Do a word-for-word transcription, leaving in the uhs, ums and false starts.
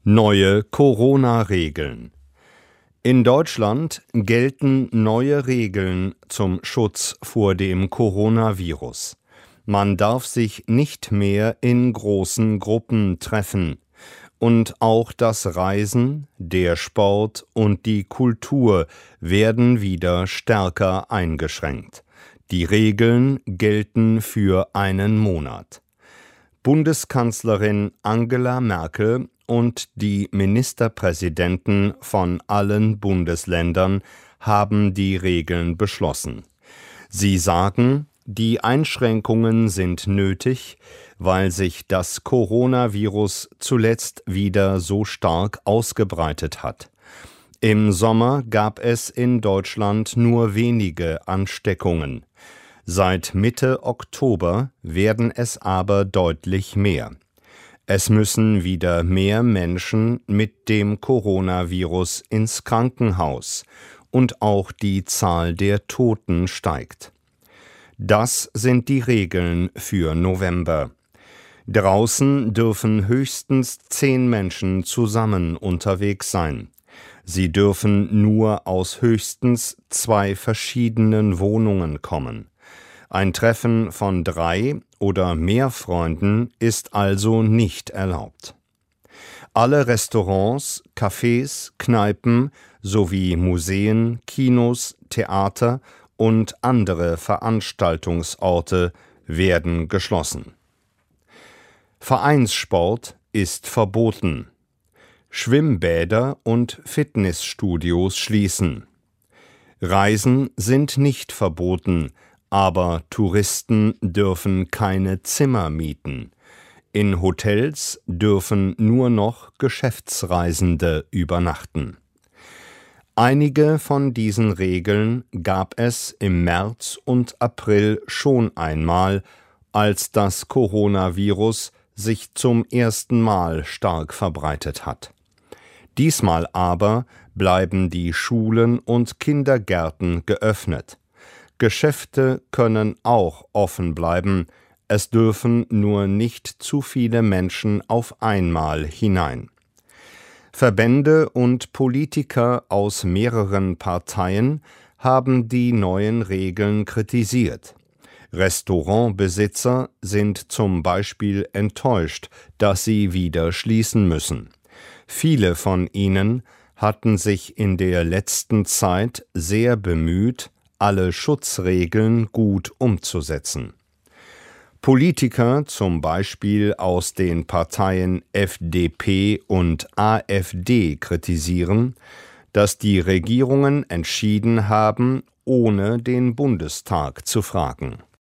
Neue Corona-Regeln. In Deutschland gelten neue Regeln zum Schutz vor dem Coronavirus. Man darf sich nicht mehr in großen Gruppen treffen. Und auch das Reisen, der Sport und die Kultur werden wieder stärker eingeschränkt. Die Regeln gelten für einen Monat. Bundeskanzlerin Angela Merkel und die Ministerpräsidenten von allen Bundesländern haben die Regeln beschlossen. Sie sagen, die Einschränkungen sind nötig, weil sich das Coronavirus zuletzt wieder so stark ausgebreitet hat. Im Sommer gab es in Deutschland nur wenige Ansteckungen. Seit Mitte Oktober werden es aber deutlich mehr. Es müssen wieder mehr Menschen mit dem Coronavirus ins Krankenhaus und auch die Zahl der Toten steigt. Das sind die Regeln für November. Draußen dürfen höchstens zehn Menschen zusammen unterwegs sein. Sie dürfen nur aus höchstens zwei verschiedenen Wohnungen kommen. Ein Treffen von drei oder mehr Freunden ist also nicht erlaubt. Alle Restaurants, Cafés, Kneipen sowie Museen, Kinos, Theater und andere Veranstaltungsorte werden geschlossen. Vereinssport ist verboten. Schwimmbäder und Fitnessstudios schließen. Reisen sind nicht verboten, aber Touristen dürfen keine Zimmer mieten. In Hotels dürfen nur noch Geschäftsreisende übernachten. Einige von diesen Regeln gab es im März und April schon einmal, als das Coronavirus sich zum ersten Mal stark verbreitet hat. Diesmal aber bleiben die Schulen und Kindergärten geöffnet. Geschäfte können auch offen bleiben, es dürfen nur nicht zu viele Menschen auf einmal hinein. Verbände und Politiker aus mehreren Parteien haben die neuen Regeln kritisiert. Restaurantbesitzer sind zum Beispiel enttäuscht, dass sie wieder schließen müssen. Viele von ihnen hatten sich in der letzten Zeit sehr bemüht, alle Schutzregeln gut umzusetzen. Politiker, zum Beispiel aus den Parteien F D P und AfD, kritisieren, dass die Regierungen entschieden haben, ohne den Bundestag zu fragen.